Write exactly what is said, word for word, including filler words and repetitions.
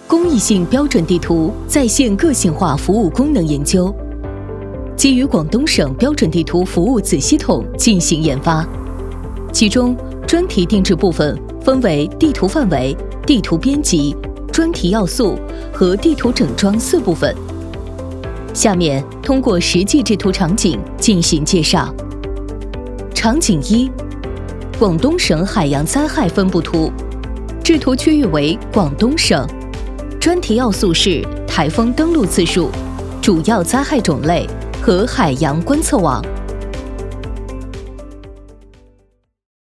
公益性标准地图在线个性化服务功能研究，基于广东省标准地图服务子系统进行研发。其中，专题定制部分分为地图范围、地图编辑、专题要素和地图整装四部分。下面通过实际制图场景进行介绍。场景一：广东省海洋灾害分布图，制图区域为广东省，专题要素是台风登陆次数、主要灾害种类和海洋观测网。